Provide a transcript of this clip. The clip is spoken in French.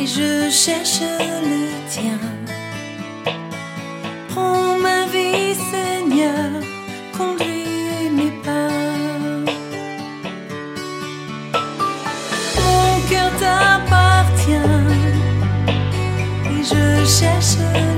et je cherche le tien. Prends ma vie, Seigneur, conduis mes pas. Mon cœur t'appartient et je cherche